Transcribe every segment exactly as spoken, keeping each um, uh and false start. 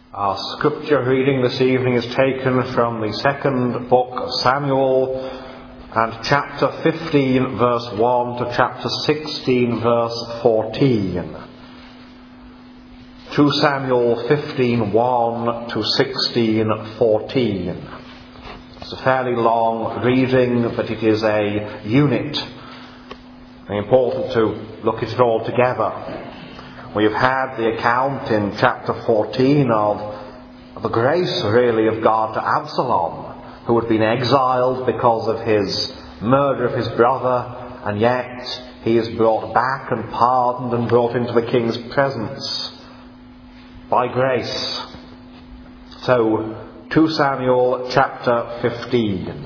Our scripture reading this evening is taken from the second book of Samuel and chapter fifteen verse one to chapter sixteen verse fourteen. Second Samuel fifteen one to sixteen fourteen. It's a fairly long reading, but it is a unit. It's important to look at it all together. We've had the account in chapter fourteen of the grace, really, of God to Absalom, who had been exiled because of his murder of his brother, and yet he is brought back and pardoned and brought into the king's presence by grace. So, Second Samuel chapter fifteen.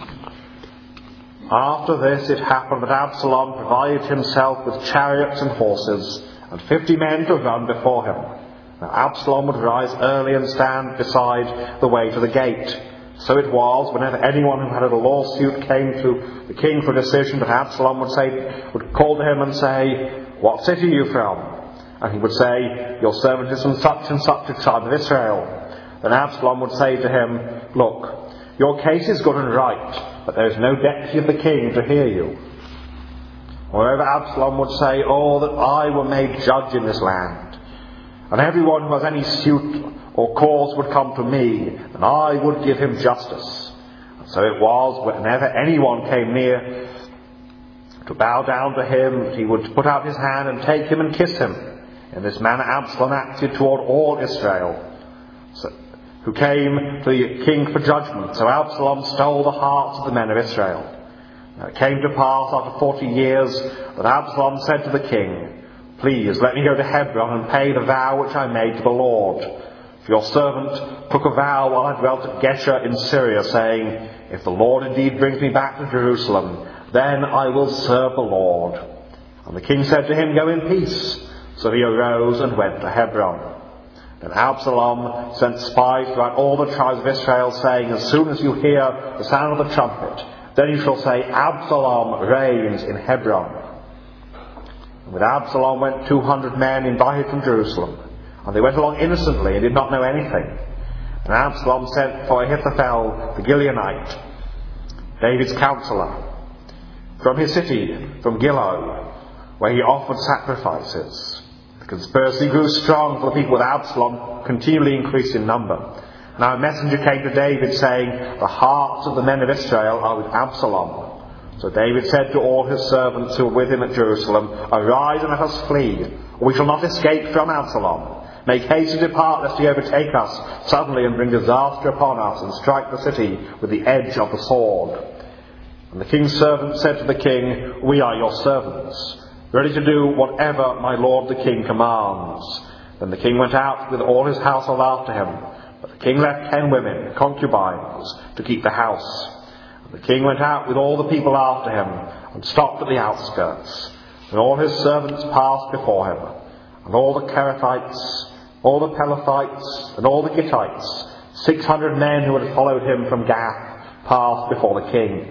After this it happened that Absalom provided himself with chariots and horses, and fifty men to run before him. Now Absalom would rise early and stand beside the way to the gate. So it was, whenever anyone who had a lawsuit came to the king for a decision, that Absalom would say, would call to him and say, "What city are you from?" And he would say, "Your servant is from such and such a tribe of Israel." Then Absalom would say to him, "Look, your case is good and right, but there is no deputy of the king to hear you." Moreover, Absalom would say, "Oh, that I were made judge in this land, and everyone who has any suit or cause would come to me, and I would give him justice." And so it was, whenever anyone came near to bow down to him, he would put out his hand and take him and kiss him. In this manner Absalom acted toward all Israel, so, who came to the king for judgment. So Absalom stole the hearts of the men of Israel. Now it came to pass after forty years that Absalom said to the king, "Please let me go to Hebron and pay the vow which I made to the Lord. For your servant took a vow while I dwelt at Geshur in Syria, saying, if the Lord indeed brings me back to Jerusalem, then I will serve the Lord." And the king said to him, "Go in peace." So he arose and went to Hebron. Then Absalom sent spies throughout all the tribes of Israel, saying, "As soon as you hear the sound of the trumpet, then you shall say, Absalom reigns in Hebron." And with Absalom went two hundred men invited from Jerusalem. And they went along innocently and did not know anything. And Absalom sent for Ahithophel the Gileonite, David's counsellor, from his city, from Gilo, where he offered sacrifices. The conspiracy grew strong, for the people with Absalom continually increased in number. Now a messenger came to David, saying, "The hearts of the men of Israel are with Absalom." So David said to all his servants who were with him at Jerusalem, "Arise and let us flee, or we shall not escape from Absalom. Make haste to depart, lest he overtake us suddenly and bring disaster upon us, and strike the city with the edge of the sword." And the king's servants said to the king, "We are your servants, ready to do whatever my lord the king commands." Then the king went out with all his household after him. But the king left ten women, concubines, to keep the house. And the king went out with all the people after him, and stopped at the outskirts. And all his servants passed before him, and all the Kerethites, all the Pelethites, and all the Gittites, six hundred men who had followed him from Gath, passed before the king.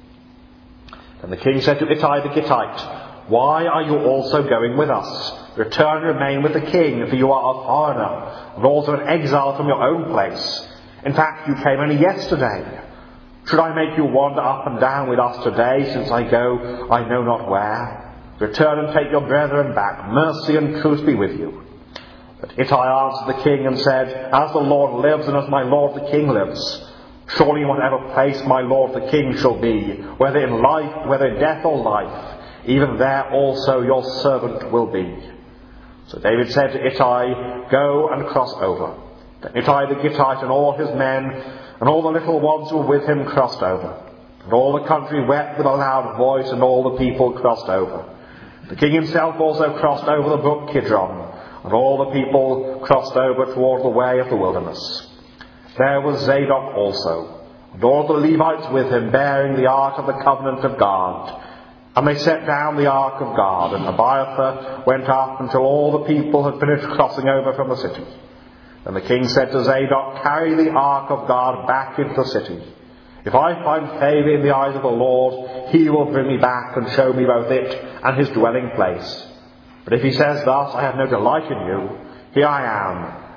And the king said to Ittai the Gittite, "Why are you also going with us? Return and remain with the king, for you are a foreigner, and also an exile from your own place. In fact, you came only yesterday. Should I make you wander up and down with us today, since I go I know not where? Return and take your brethren back. Mercy and truth be with you." But Ittai answered the king and said, "As the Lord lives, and as my lord the king lives, surely in whatever place my lord the king shall be, whether in life, whether in death or life, even there also your servant will be." So David said to Ittai, "Go and cross over." Then Ittai the Gittite and all his men and all the little ones who were with him crossed over. And all the country wept with a loud voice, and all the people crossed over. The king himself also crossed over the brook Kidron, and all the people crossed over toward the way of the wilderness. There was Zadok also, and all the Levites with him, bearing the ark of the covenant of God. And they set down the ark of God, and Abiathar went up until all the people had finished crossing over from the city. Then the king said to Zadok, "Carry the ark of God back into the city. If I find favour in the eyes of the Lord, he will bring me back and show me both it and his dwelling place. But if he says thus, I have no delight in you, here I am,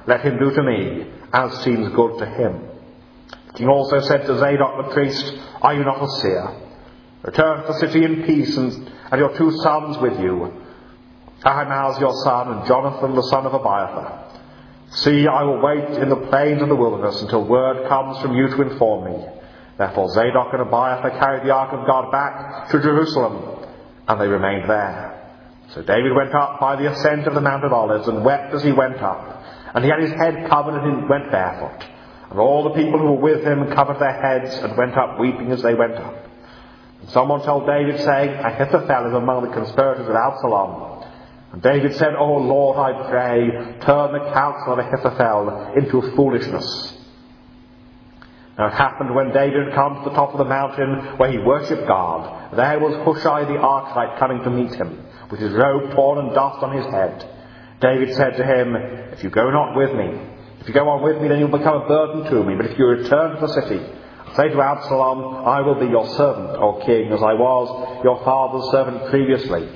let him do to me as seems good to him. The king also said to Zadok the priest, are you not a seer? Return to the city in peace, and, and your two sons with you, Ahimaaz your son, and Jonathan the son of Abiathar. See, I will wait in the plains of the wilderness until word comes from you to inform me. Therefore Zadok and Abiathar carried the ark of God back to Jerusalem, and they remained there. So David went up by the ascent of the Mount of Olives, and wept as he went up. And he had his head covered, and he went barefoot. And all the people who were with him covered their heads, and went up weeping as they went up. And someone told David, saying, Ahithophel is among the conspirators of Absalom. And David said, O Lord, I pray, turn the counsel of Ahithophel into foolishness. Now it happened when David had come to the top of the mountain where he worshipped God, there was Hushai the Archite coming to meet him, with his robe torn and dust on his head. David said to him, if you go not with me, if you go on with me, then you'll become a burden to me. But if you return to the city, say to Absalom, I will be your servant, O king, as I was your father's servant previously.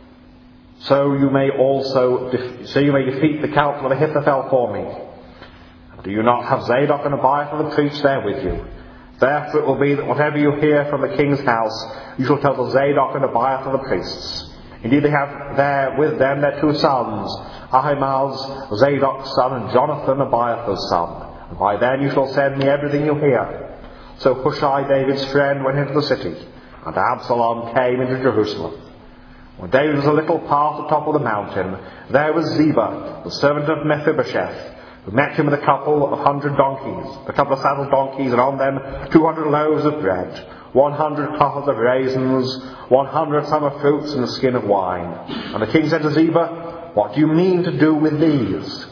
So you may also, def- so you may defeat the counsel of Ahithophel for me. Do you not have Zadok and Abiathar the priests there with you? Therefore it will be that whatever you hear from the king's house, you shall tell to Zadok and Abiathar the priests. Indeed, they have there with them their two sons, Ahimaaz, Zadok's son, and Jonathan, Abiathar's son. And by then you shall send me everything you hear. So Hushai, David's friend, went into the city, and Absalom came into Jerusalem. When David was a little past the top of the mountain, there was Ziba, the servant of Mephibosheth, who met him with a couple of hundred donkeys, a couple of saddled donkeys, and on them two hundred loaves of bread, one hundred cloths of raisins, one hundred summer fruits, and a skin of wine. And the king said to Ziba, what do you mean to do with these?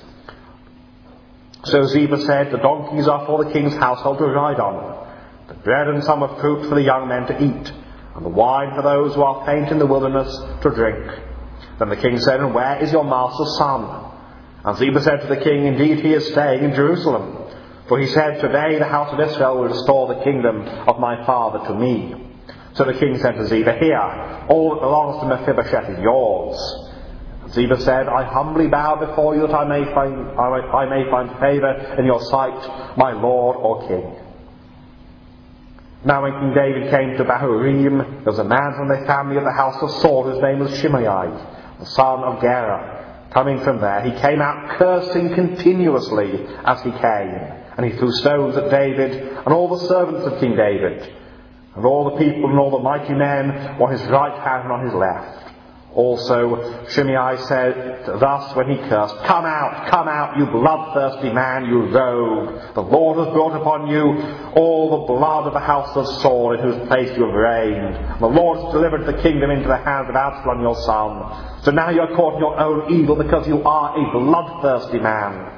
So Ziba said, the donkeys are for the king's household to ride on, the bread and summer fruit for the young men to eat, and the wine for those who are faint in the wilderness to drink. Then the king said, and where is your master's son? And Ziba said to the king, indeed he is staying in Jerusalem. For he said, today the house of Israel will restore the kingdom of my father to me. So the king said to Ziba, here, all that belongs to Mephibosheth is yours. And Ziba said, I humbly bow before you that I may find, I may, I may find favour in your sight, my lord or king. Now when King David came to Bahurim, there was a man from the family of the house of Saul, whose name was Shimei, the son of Gera. Coming from there, he came out cursing continuously as he came. And he threw stones at David and all the servants of King David. And all the people and all the mighty men on his right hand and on his left. Also Shimei said thus when he cursed, come out, come out, you bloodthirsty man, you rogue. The Lord has brought upon you all the blood of the house of Saul, in whose place you have reigned. And the Lord has delivered the kingdom into the hands of Absalom your son. So now you are caught in your own evil, because you are a bloodthirsty man.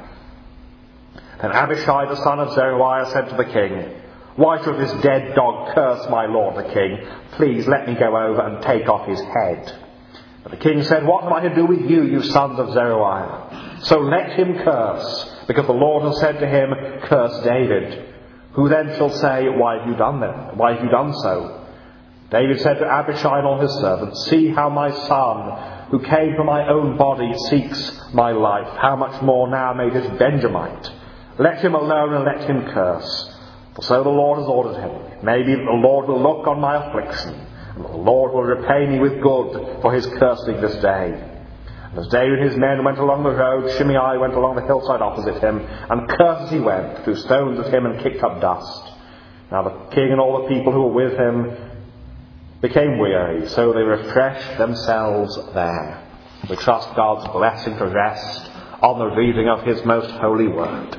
Then Abishai the son of Zeruiah said to the king, why should this dead dog curse my lord the king? Please let me go over and take off his head. But the king said, what am I to do with you, you sons of Zeruiah? So let him curse, because the Lord has said to him, curse David. Who then shall say, why have you done that? Why have you done so? David said to Abishai and all his servants, see how my son, who came from my own body, seeks my life. How much more now may this Benjamite? Let him alone and let him curse. For so the Lord has ordered him. Maybe the Lord will look on my affliction, and the Lord will repay me with good for his cursing this day. And as David and his men went along the road, Shimei went along the hillside opposite him, and cursed as he went, threw stones at him and kicked up dust. Now the king and all the people who were with him became weary, so they refreshed themselves there. We trust God's blessing to rest on the reading of his most holy word.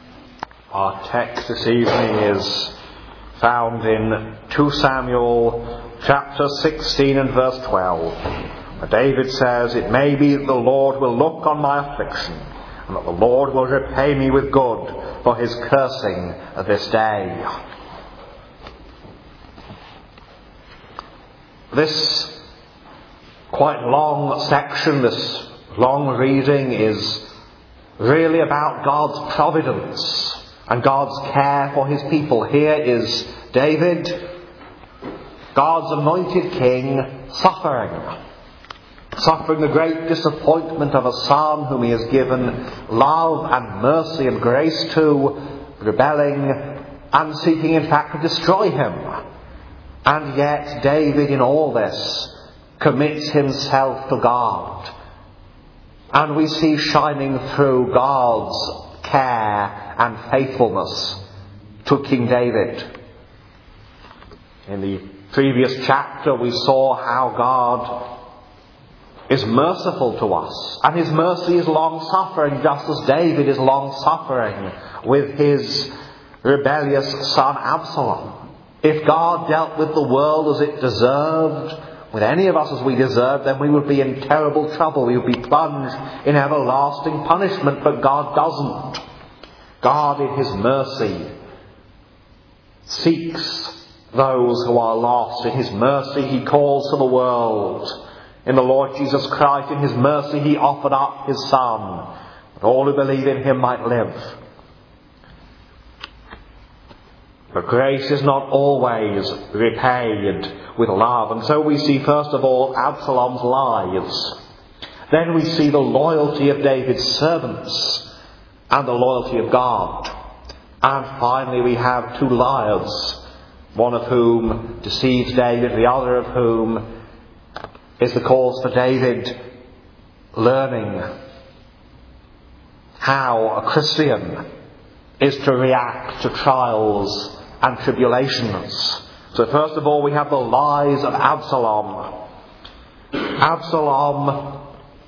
Our text this evening is found in Second Samuel chapter sixteen and verse twelve, where David says, it may be that the Lord will look on my affliction, and that the Lord will repay me with good for his cursing this day. This quite long section, this long reading, is really about God's providence and God's care for his people. Here is David, God's anointed king, suffering. suffering the great disappointment of a son whom he has given love and mercy and grace to, rebelling and seeking in fact to destroy him. And yet David in all this commits himself to God. And we see shining through God's care and faithfulness to King David. In the previous chapter we saw how God is merciful to us, and his mercy is long-suffering, just as David is long-suffering with his rebellious son Absalom. If God dealt with the world as it deserved, with any of us as we deserved, then we would be in terrible trouble. We would be plunged in everlasting punishment, but God doesn't. God in his mercy seeks those who are lost. In his mercy he calls to the world. In the Lord Jesus Christ, in his mercy he offered up his Son, that all who believe in him might live. But grace is not always repaid with love. And so we see first of all Absalom's lies. Then we see the loyalty of David's servants and the loyalty of God. And finally we have two liars, one of whom deceives David, the other of whom is the cause for David learning how a Christian is to react to trials and tribulations. So first of all we have the lies of Absalom. Absalom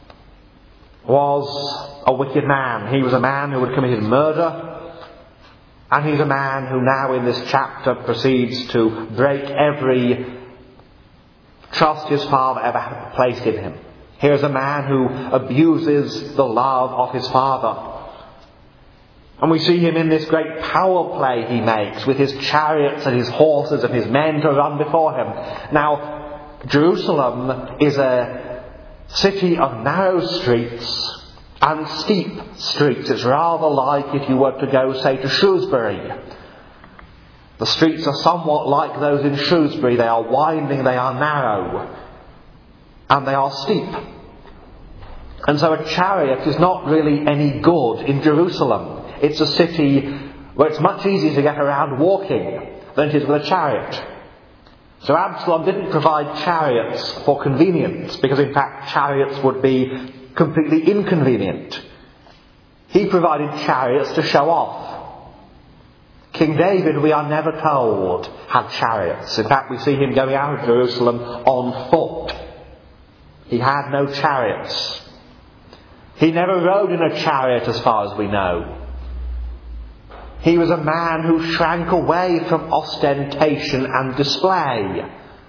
was a wicked man. He was a man who had committed murder, and he's a man who now in this chapter proceeds to break every trust his father ever had placed in him. Here's a man who abuses the love of his father. And we see him in this great power play he makes with his chariots and his horses and his men to run before him. Now, Jerusalem is a city of narrow streets and steep streets. It's rather like if you were to go, say, to Shrewsbury. The streets are somewhat like those in Shrewsbury. They are winding, they are narrow, and they are steep. And so a chariot is not really any good in Jerusalem. It's a city where it's much easier to get around walking than it is with a chariot. So Absalom didn't provide chariots for convenience, because in fact chariots would be completely inconvenient. He provided chariots to show off. King David, we are never told, had chariots. In fact, we see him going out of Jerusalem on foot. He had no chariots. He never rode in a chariot as far as we know. He was a man who shrank away from ostentation and display.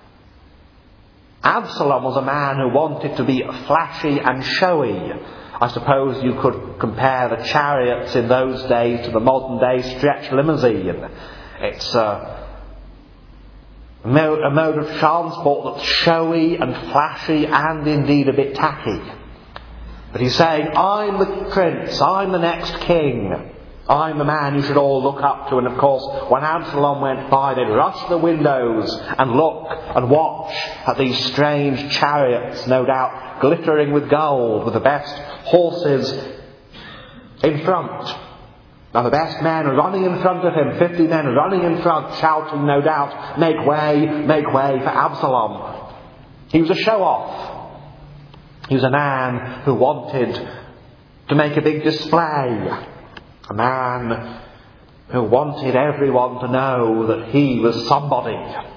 Absalom was a man who wanted to be flashy and showy. I suppose you could compare the chariots in those days to the modern day stretch limousine. It's a mode, a mode of transport that's showy and flashy and indeed a bit tacky. But he's saying, I'm the prince, I'm the next king. I'm the man you should all look up to. And of course, when Absalom went by, they'd rush to the windows and look and watch at these strange chariots, no doubt glittering with gold, with the best horses in front. And the best men running in front of him, fifty men running in front, shouting, no doubt, make way, make way for Absalom. He was a show-off. He was a man who wanted to make a big display. A man who wanted everyone to know that he was somebody.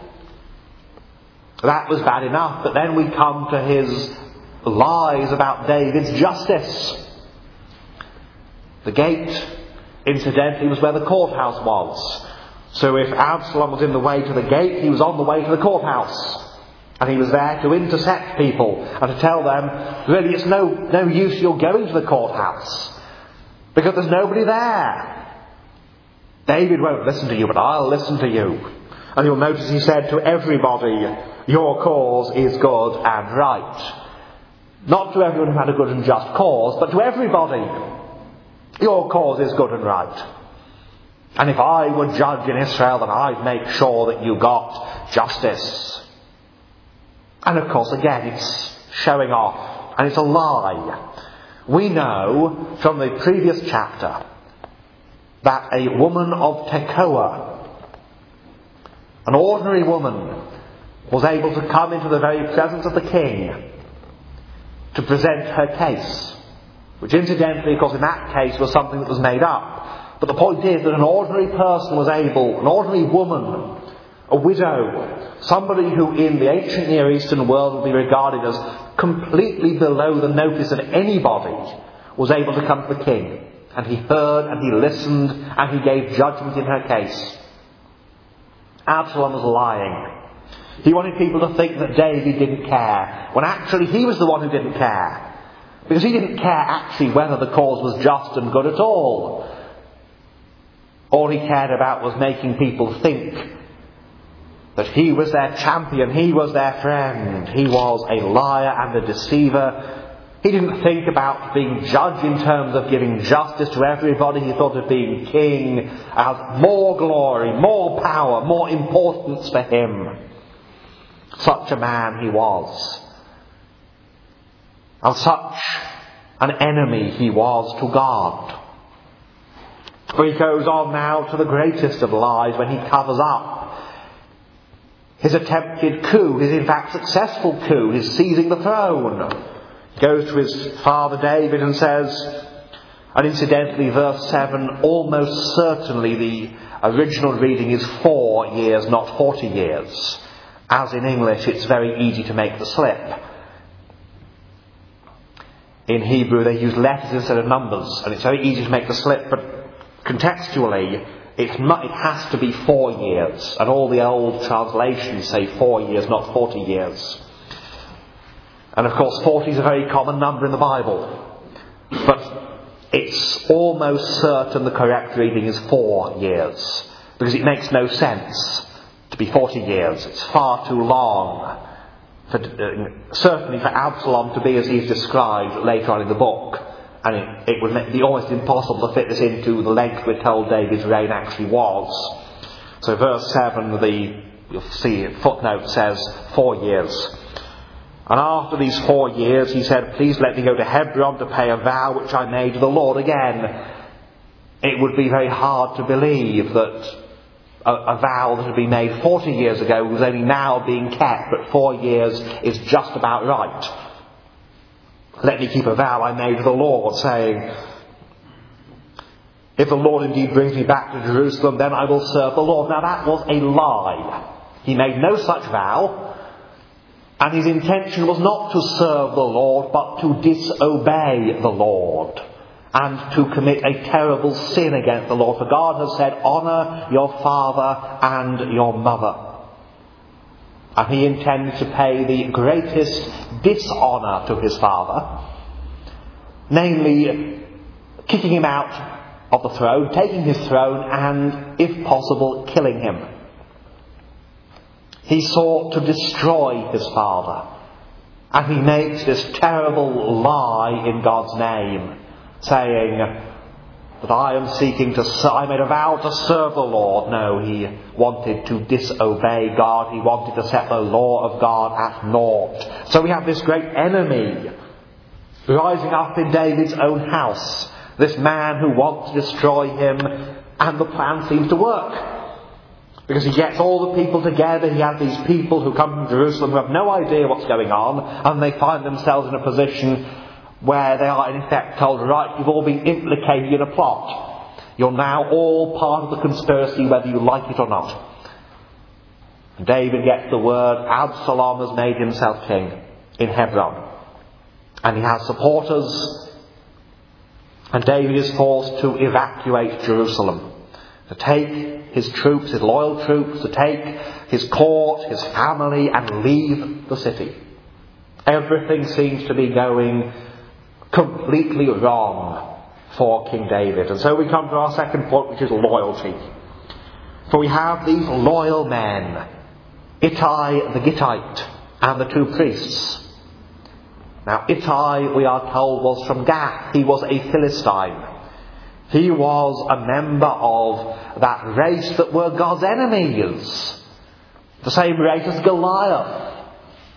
That was bad enough, but then we come to his lies about David's justice. The gate, incidentally, was where the courthouse was. So if Absalom was in the way to the gate, he was on the way to the courthouse. And he was there to intercept people and to tell them, really it's no, no use you're going to the courthouse, because there's nobody there. David won't listen to you, but I'll listen to you. And you'll notice he said to everybody, your cause is good and right. Not to everyone who had a good and just cause, but to everybody. Your cause is good and right. And if I were judge in Israel, then I'd make sure that you got justice. And of course, again, it's showing off. and it's a lie. We know from the previous chapter that a woman of Tekoa, an ordinary woman, was able to come into the very presence of the king to present her case, which incidentally, of course, in that case was something that was made up. But the point is that an ordinary person was able, an ordinary woman, a widow, somebody who in the ancient Near Eastern world would be regarded as completely below the notice of anybody, was able to come to the king. And he heard and he listened and he gave judgment in her case. Absalom was lying. He wanted people to think that David didn't care, when actually he was the one who didn't care. Because he didn't care actually whether the cause was just and good at all. All he cared about was making people think that he was their champion, he was their friend, he was a liar and a deceiver. He didn't think about being judged in terms of giving justice to everybody. He thought of being king as more glory, more power, more importance for him. Such a man he was. And such an enemy he was to God. For he goes on now to the greatest of lies when he covers up his attempted coup, his in fact successful coup, his seizing the throne. He goes to his father David and says, and incidentally verse seven, almost certainly the original reading is four years, not forty years. As in English, it's very easy to make the slip. In Hebrew, they use letters instead of numbers, and it's very easy to make the slip, but contextually, it's not, it has to be four years. And all the old translations say four years, not forty years. And of course, forty is a very common number in the Bible. But it's almost certain the correct reading is four years. Because it makes no sense to be forty years. It's far too long. For, uh, certainly for Absalom to be as he's described later on in the book. And it, it would be almost impossible to fit this into the length we're told David's reign actually was. So verse seven, the, you'll see footnote says four years. And after these four years he said, please let me go to Hebron to pay a vow which I made to the Lord. Again, it would be very hard to believe that a, a vow that had been made forty years ago was only now being kept, but four years is just about right. Let me keep a vow I made to the Lord, saying, if the Lord indeed brings me back to Jerusalem, then I will serve the Lord. Now that was a lie. He made no such vow, and his intention was not to serve the Lord, but to disobey the Lord, and to commit a terrible sin against the Lord. For God has said, honour your father and your mother. And he intends to pay the greatest dishonour to his father, namely kicking him out of the throne, taking his throne, and, if possible, killing him. He sought to destroy his father, and he makes this terrible lie in God's name, saying that I am seeking to, I made a vow to serve the Lord. No, he wanted to disobey God. He wanted to set the law of God at naught. So we have this great enemy rising up in David's own house. This man who wants to destroy him, and the plan seems to work. Because he gets all the people together. He has these people who come from Jerusalem who have no idea what's going on, and they find themselves in a position where they are in effect told, right, you've all been implicated in a plot. You're now all part of the conspiracy whether you like it or not. David gets the word, Absalom has made himself king in Hebron. And he has supporters. And David is forced to evacuate Jerusalem. To take his troops, his loyal troops, to take his court, his family, and leave the city. Everything seems to be going completely wrong for King David. And so we come to our second point, which is loyalty. For we have these loyal men, Ittai the Gittite and the two priests. Now Ittai, we are told, was from Gath. He was a Philistine. He was a member of that race that were God's enemies. The same race as Goliath.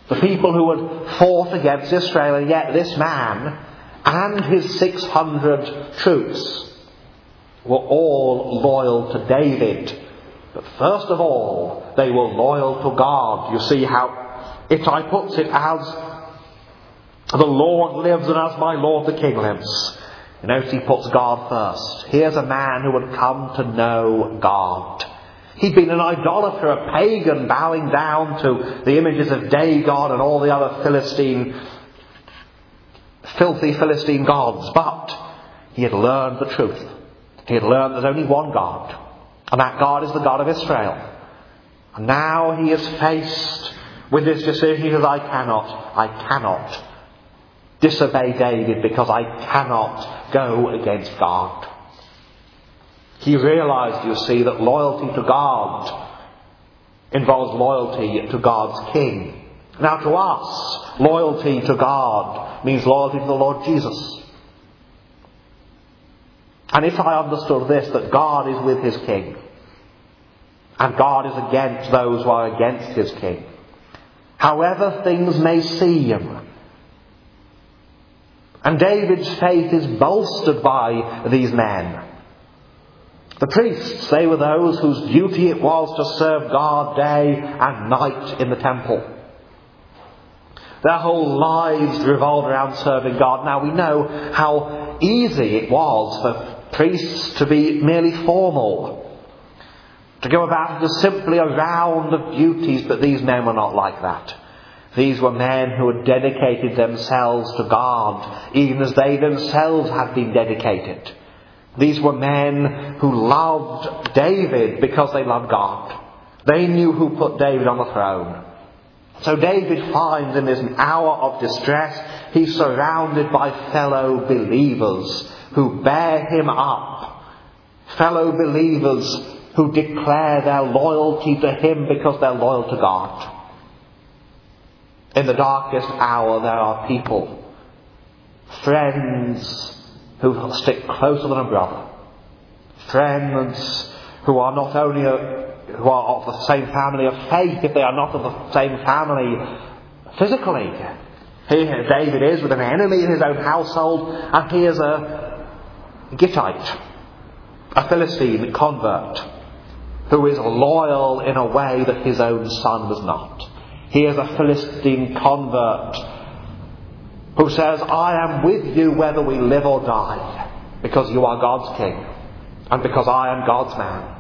The people who had fought against Israel, and yet this man and his six hundred troops were all loyal to David. But first of all, they were loyal to God. You see how Ittai puts it, as the Lord lives and as my Lord the King lives. You notice he puts God first. Here's a man who had come to know God. He'd been an idolater, a pagan, bowing down to the images of Dagon and all the other Philistine, filthy Philistine gods. But he had learned the truth. He had learned there's only one God, and that God is the God of Israel. And now he is faced with this decision. He says, I cannot, I cannot disobey David because I cannot go against God. He realised, you see, that loyalty to God involves loyalty to God's King. Now to us, loyalty to God means loyalty to the Lord Jesus. And if I understood this, that God is with his King, and God is against those who are against his King, however things may seem, and David's faith is bolstered by these men. The priests, they were those whose duty it was to serve God day and night in the temple. Their whole lives revolved around serving God. Now we know how easy it was for priests to be merely formal, to go about as simply a round of duties, but these men were not like that. These were men who had dedicated themselves to God, even as they themselves had been dedicated. These were men who loved David because they loved God. They knew who put David on the throne. So David finds in this hour of distress, he's surrounded by fellow believers who bear him up. Fellow believers who declare their loyalty to him because they're loyal to God. In the darkest hour there are people, friends who stick closer than a brother. Friends who are not only a, who are of the same family of faith, if they are not of the same family physically. Here David is with an enemy in his own household, and he is a Gittite, a Philistine convert, who is loyal in a way that his own son was not. He is a Philistine convert who says, I am with you whether we live or die, because you are God's king, and because I am God's man.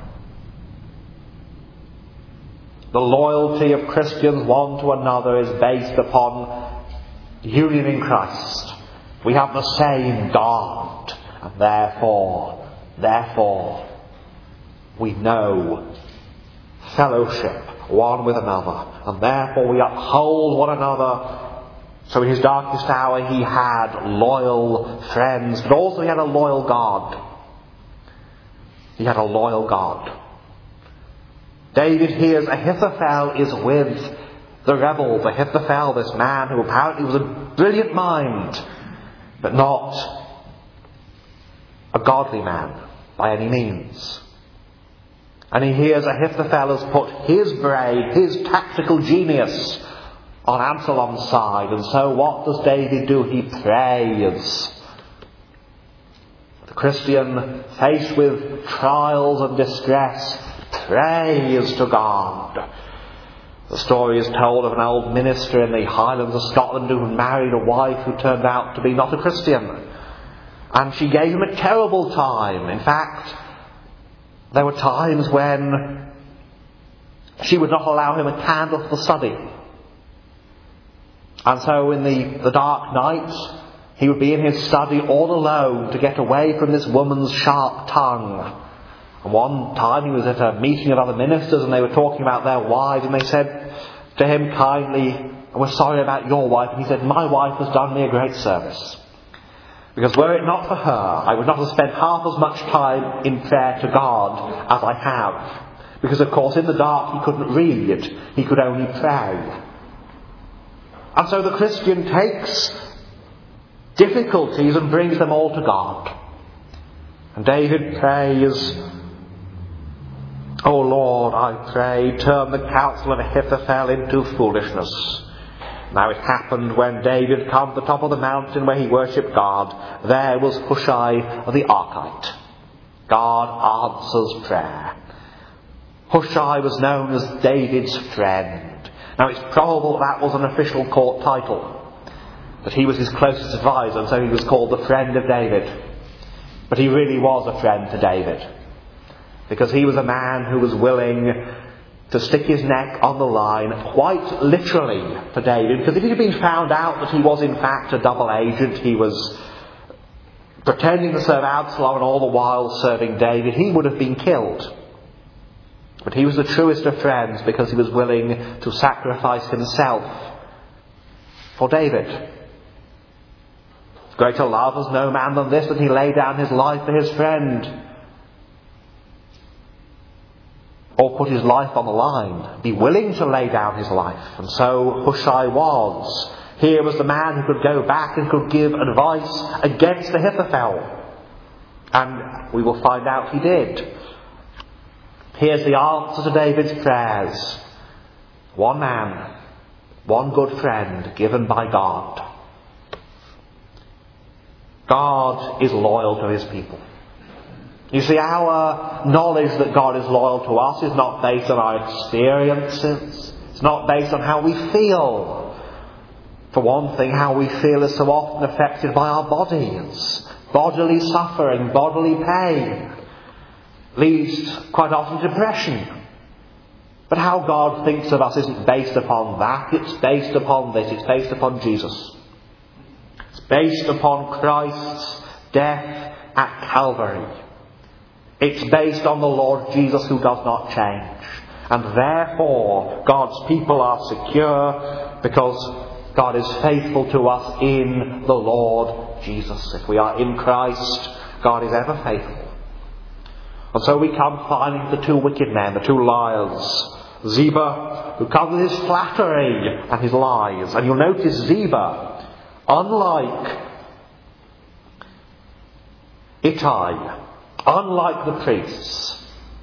The loyalty of Christians one to another is based upon union in Christ. We have the same God, and therefore, therefore, we know fellowship one with another, and therefore we uphold one another. So in his darkest hour he had loyal friends, but also he had a loyal God. He had a loyal God. David hears Ahithophel is with the rebels. Ahithophel, this man who apparently was a brilliant mind, but not a godly man by any means. And he hears Ahithophel has put his brain, his tactical genius, on Absalom's side. And so what does David do? He prays. The Christian, faced with trials and distress, prays to God. The story is told of an old minister in the Highlands of Scotland who married a wife who turned out to be not a Christian. And she gave him a terrible time. In fact, there were times when she would not allow him a candle for the study. And so in the, the dark nights, he would be in his study all alone to get away from this woman's sharp tongue. And one time he was at a meeting of other ministers and they were talking about their wives, and they said to him kindly, we're sorry about your wife. And he said, my wife has done me a great service. Because were it not for her, I would not have spent half as much time in prayer to God as I have. Because of course in the dark he couldn't read, he could only pray. And so the Christian takes difficulties and brings them all to God. And David prays, O Lord, I pray, turn the counsel of Ahithophel into foolishness. Now it happened when David came to the top of the mountain where he worshipped God, there was Hushai the Archite. God answers prayer. Hushai was known as David's friend. Now it's probable that was an official court title, that he was his closest advisor, and so he was called the friend of David. But he really was a friend to David, because he was a man who was willing to stick his neck on the line, quite literally, for David. Because if it had been found out that he was in fact a double agent, he was pretending to serve Absalom and all the while serving David, he would have been killed. But he was the truest of friends because he was willing to sacrifice himself for David. Greater love has no man than this, that he lay down his life for his friend. Or put his life on the line, be willing to lay down his life. And so Hushai was. Here was the man who could go back and could give advice against Ahithophel. And we will find out he did. Here's the answer to David's prayers. One man, one good friend given by God. God is loyal to his people. You see, our knowledge that God is loyal to us is not based on our experiences. It's not based on how we feel. For one thing, how we feel is so often affected by our bodies. Bodily suffering, bodily pain leads quite often to depression. But how God thinks of us isn't based upon that. It's based upon this. It's based upon Jesus. It's based upon Christ's death at Calvary. It's based on the Lord Jesus, who does not change. And therefore, God's people are secure because God is faithful to us in the Lord Jesus. If we are in Christ, God is ever faithful. And so we come finally to the two wicked men, the two liars. Ziba, who comes with his flattery and his lies. And you'll notice Ziba, unlike Ittai, unlike the priests,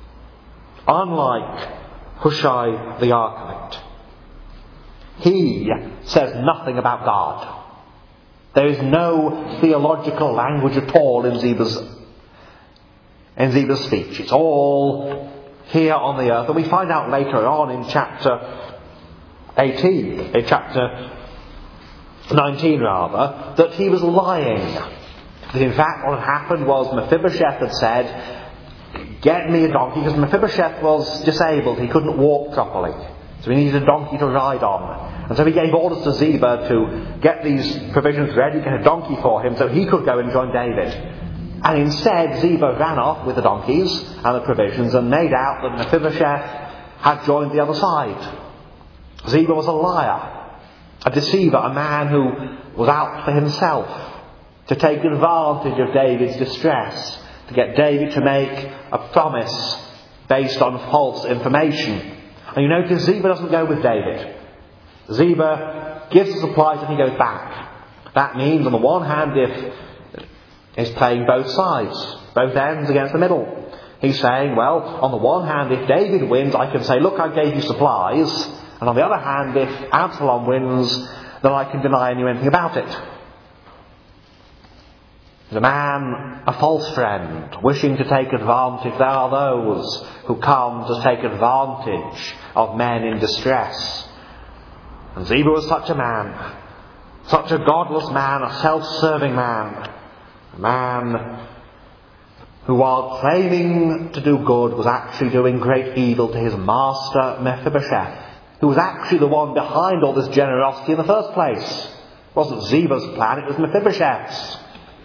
unlike Hushai the Archite, he says nothing about God. There is no theological language at all in Ziba's, in Ziba's speech. It's all here on the earth. And we find out later on in chapter eighteen, in chapter nineteen rather, that he was lying. That in fact what had happened was Mephibosheth had said, get me a donkey, because Mephibosheth was disabled, he couldn't walk properly. So he needed a donkey to ride on. And so he gave orders to Ziba to get these provisions ready, get a donkey for him so he could go and join David. And instead Ziba ran off with the donkeys and the provisions and made out that Mephibosheth had joined the other side. Ziba was a liar, a deceiver, a man who was out for himself, to take advantage of David's distress, to get David to make a promise based on false information. And you notice Ziba doesn't go with David. Ziba gives the supplies and he goes back. That means on the one hand, if he's playing both sides, both ends against the middle. He's saying, well, on the one hand, if David wins, I can say, look, I gave you supplies. And on the other hand, if Absalom wins, then I can deny you anything about it. There's a man, a false friend, wishing to take advantage. There are those who come to take advantage of men in distress. And Ziba was such a man, such a godless man, a self-serving man, a man who, while claiming to do good, was actually doing great evil to his master Mephibosheth, who was actually the one behind all this generosity in the first place. It wasn't Ziba's plan, it was Mephibosheth's.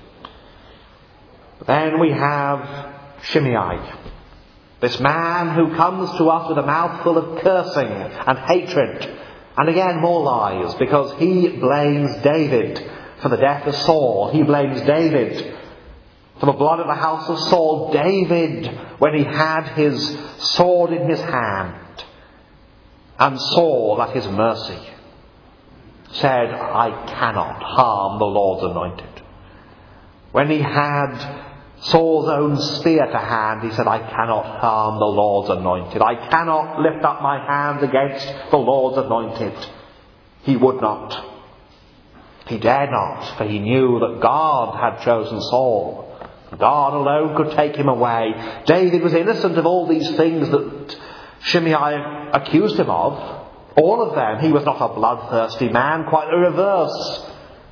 Then we have Shimei, this man who comes to us with a mouthful of cursing and hatred, and again more lies, because he blames David for the death of Saul. He blames David for the blood of the house of Saul. David, when he had his sword in his hand and saw at his mercy, said, I cannot harm the Lord's anointed. When he had Saul's own spear to hand, he said, I cannot harm the Lord's anointed. I cannot lift up my hand against the Lord's anointed. He would not. He dared not, for he knew that God had chosen Saul. God alone could take him away. David was innocent of all these things that Shimei accused him of. All of them. He was not a bloodthirsty man, quite the reverse.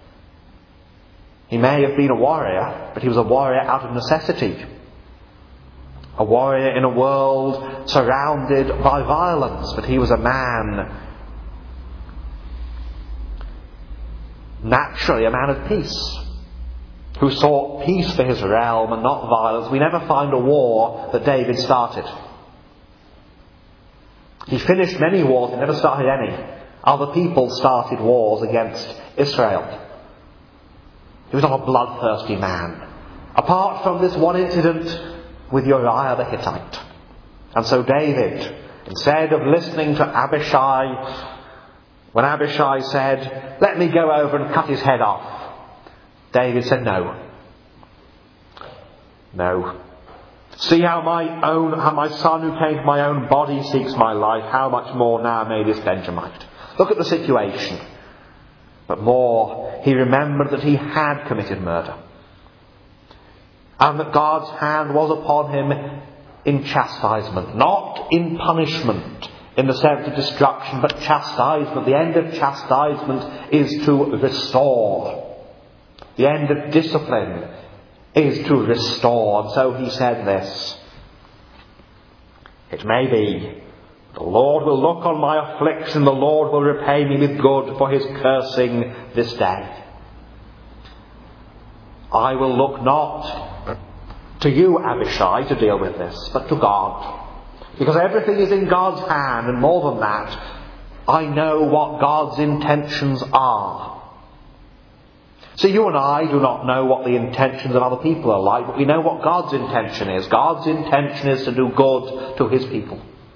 He may have been a warrior, but he was a warrior out of necessity. A warrior in a world surrounded by violence, but he was a man, naturally a man of peace, who sought peace for his realm and not violence. We never find a war that David started. He finished many wars, he never started any. Other people started wars against Israel. He was not a bloodthirsty man, apart from this one incident with Uriah the Hittite. And so David, instead of listening to Abishai, when Abishai said, "Let me go over and cut his head off," David said, "No. No. See how my own, how my son who came from my own body seeks my life, how much more now may this Benjamite." Look at the situation. But more, he remembered that he had committed murder, and that God's hand was upon him in chastisement, not in punishment in the sense of destruction, but chastisement. The end of chastisement is to restore. The end of discipline is to restore. And so he said this: "It may be, the Lord will look on my affliction, the Lord will repay me with good for his cursing this day. I will look not to you, Abishai, to deal with this, but to God. Because everything is in God's hand, and more than that, I know what God's intentions are." So you and I do not know what the intentions of other people are like, but we know what God's intention is. God's intention is to do good to his people.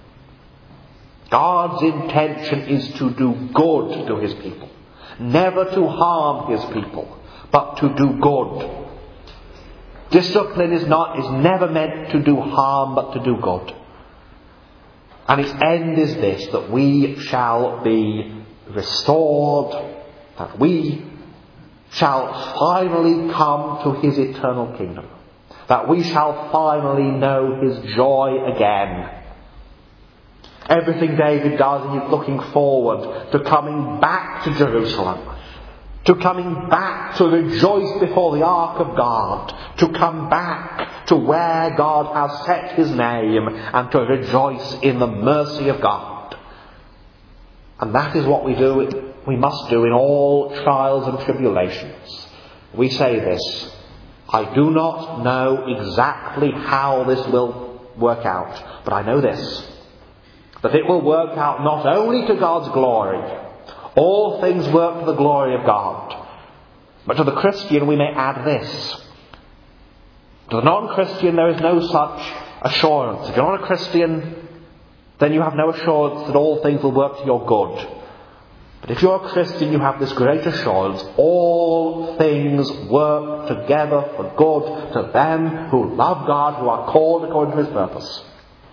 God's intention is to do good to his people. Never to harm his people, but to do good. Discipline is not, is never meant to do harm, but to do good. And its end is this, that we shall be restored, that we shall finally come to his eternal kingdom, that we shall finally know his joy again. Everything David does, he's looking forward to coming back to Jerusalem, to coming back to rejoice before the ark of God, to come back to where God has set his name, and to rejoice in the mercy of God. And that is what we do, we must do in all trials and tribulations. We say this: I do not know exactly how this will work out, but I know this, that it will work out not only to God's glory. All things work to the glory of God. But to the Christian we may add this: to the non-Christian there is no such assurance. If you're not a Christian, then you have no assurance that all things will work to your good. But if you're a Christian, you have this great assurance: all things work together for good to them who love God, who are called according to his purpose.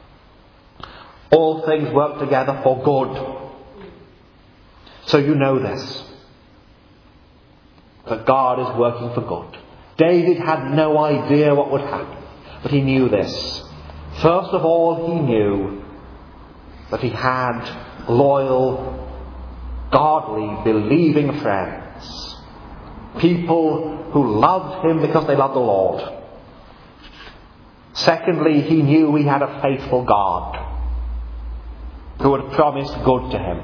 All things work together for good. So you know this, that God is working for good. David had no idea what would happen, but he knew this. First of all, he knew that he had loyal, godly, believing friends. People who loved him because they loved the Lord. Secondly, he knew he had a faithful God who had promised good to him.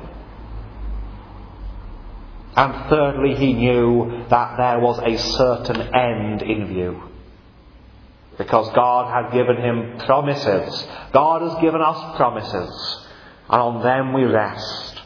And thirdly, he knew that there was a certain end in view, because God had given him promises. God has given us promises, and on them we rest.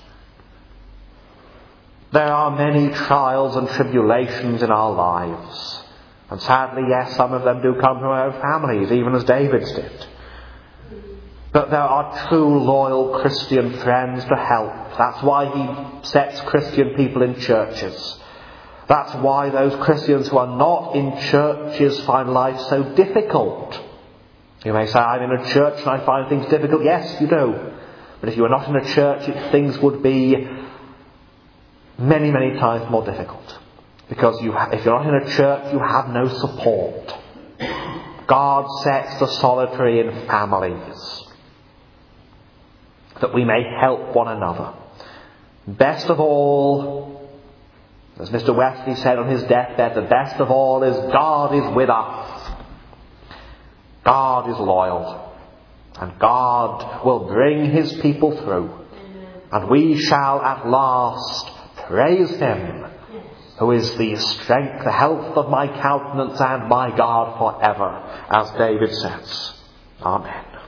There are many trials and tribulations in our lives, and sadly, yes, some of them do come from our own families, even as David's did. But there are true loyal Christian friends to help. That's why he sets Christian people in churches. That's why those Christians who are not in churches find life so difficult. You may say, I'm in a church and I find things difficult. Yes, you do. But if you were not in a church, things would be many, many times more difficult. Because you, if you're not in a church, you have no support. God sets the solitary in families, that we may help one another. Best of all, as Mister Wesley said on his deathbed, the best of all is God is with us. God is loyal. And God will bring his people through. And we shall at last praise him, who is the strength, the health of my countenance and my God forever, as David says. Amen.